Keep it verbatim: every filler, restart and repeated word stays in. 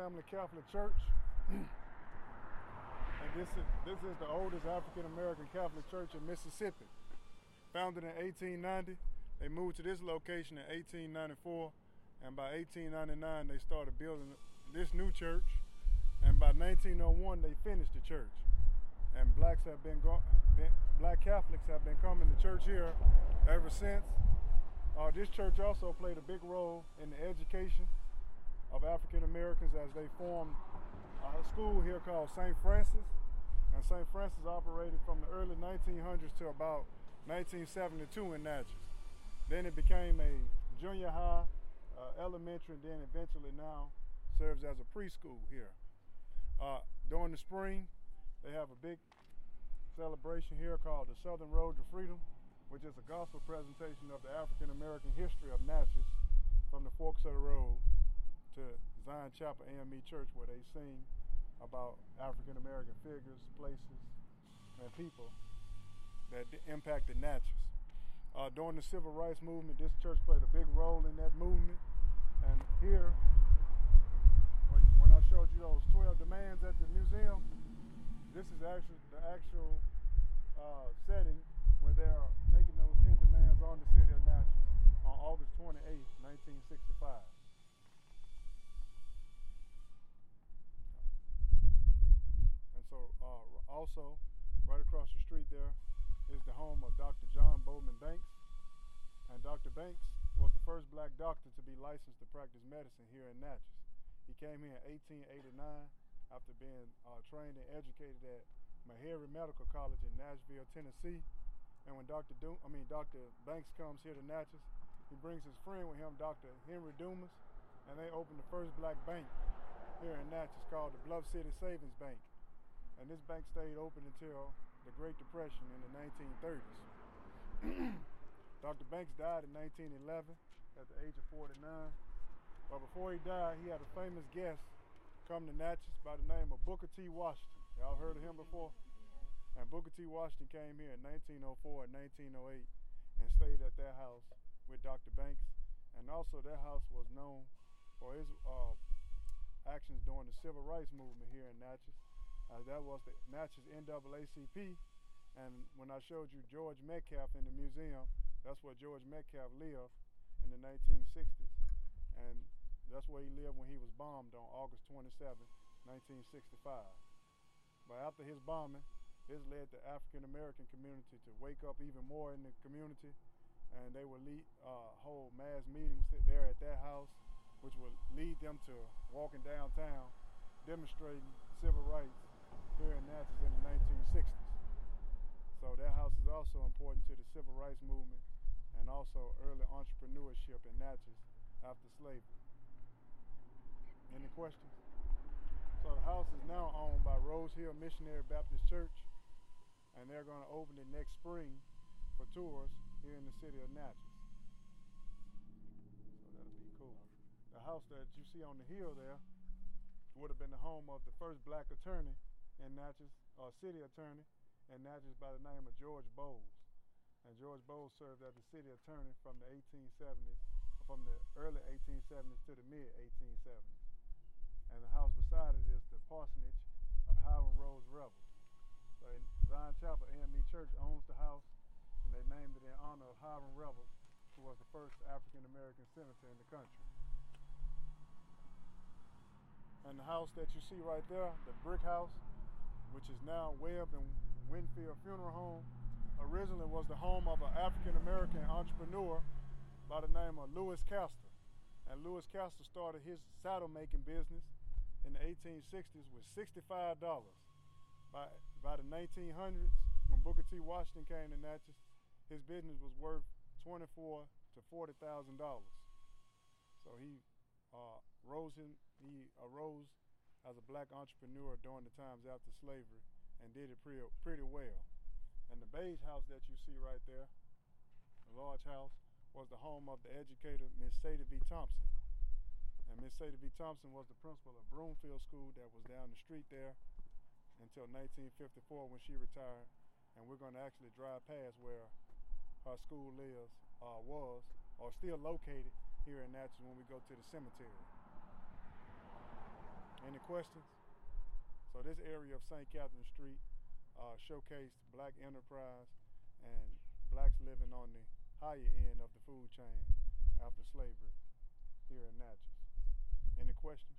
Family Catholic Church. And this is, this is the oldest African American Catholic church in Mississippi. Founded in eighteen ninety, they moved to this location in eighteen ninety-four, and by eighteen ninety-nine they started building this new church, and by nineteen oh one they finished the church. And blacks have been, go been black Catholics have been coming to church here ever since. Uh, this church also played a big role in the education of African Americans as they formed a school here called Saint Francis. And Saint Francis operated from the early nineteen hundreds to about nineteen seventy-two in Natchez. Then it became a junior high, uh, elementary, and then eventually now serves as a preschool here. Uh, during the spring, they have a big celebration here called the Southern Road to Freedom, which is a gospel presentation of the African American history of Natchez from the forks of the road to Zion Chapel A M E Church, where they sing about African American figures, places, and people that impacted Natchez. Uh, during the Civil Rights Movement, this church played a big role in that movement. And here, when, when I showed you those twelve demands at the museum, this is actually the actual uh, setting where they are making those ten demands on the city of Natchez on August twenty-eighth, nineteen sixty-five. And so uh, also, right across the street there is the home of Doctor John Bowman Banks. And Doctor Banks was the first black doctor to be licensed to practice medicine here in Natchez. He came here in eighteen eighty-nine after being uh, trained and educated at Meharry Medical College in Nashville, Tennessee. And when Doctor Do I mean Doctor Banks comes here to Natchez, he brings his friend with him, Doctor Henry Dumas, and they opened the first black bank here in Natchez called the Bluff City Savings Bank. And this bank stayed open until the Great Depression in the nineteen thirties. Doctor Banks died in nineteen eleven at the age of forty-nine. But before he died, he had a famous guest come to Natchez by the name of Booker T. Washington. Y'all heard of him before? And Booker T. Washington came here in nineteen oh four and nineteen oh eight and stayed at their house with Doctor Banks. And also their house was known for his uh, actions during the Civil Rights Movement here in Natchez. Uh, that was the Natchez N double A C P. And when I showed you George Metcalf in the museum, that's where George Metcalf lived in the nineteen sixties. And that's where he lived when he was bombed on August twenty-seventh, nineteen sixty-five. But after his bombing, this led the African American community to wake up even more in the community, and they would lead, uh, hold mass meetings there at their house, which would lead them to walking downtown, demonstrating civil rights here in Natchez in the nineteen sixties. So that house is also important to the civil rights movement and also early entrepreneurship in Natchez after slavery. Any questions? So the house is now owned by Rose Hill Missionary Baptist Church, and they're going to open it next spring for tours here in the city of Natchez. So that'll be cool. The house that you see on the hill there would have been the home of the first black attorney in Natchez, or city attorney in Natchez by the name of George Bowles. And George Bowles served as the city attorney from the eighteen seventies, from the early eighteen seventies to the mid eighteen seventies. And the house beside it is the parsonage of Hiram Rose Rebels. So Zion Chapel A M E Church owns the house, and they named it in honor of Hiram Rebels, who was the first African American senator in the country. And the house that you see right there, the brick house, which is now Webb and Winfield Funeral Home, originally was the home of an African American entrepreneur by the name of Lewis Castor. And Lewis Castor started his saddle making business in the eighteen sixties with sixty-five dollars. By, by the nineteen hundreds, when Booker T. Washington came to Natchez, his business was worth twenty-four to forty thousand dollars. So he uh, rose in, he arose as a black entrepreneur during the times after slavery and did it pretty, pretty well. And the beige house that you see right there, the large house, was the home of the educator Miss Sadie V. Thompson. And Miss Sadie V. Thompson was the principal of Broomfield School that was down the street there until nineteen fifty-four when she retired. And we're going to actually drive past where her school lives, uh, was, or still located here in Natchez when we go to the cemetery. Any questions? So this area of Saint Catherine Street uh, showcased black enterprise and blacks living on the higher end of the food chain after slavery here in Natchez. Any questions?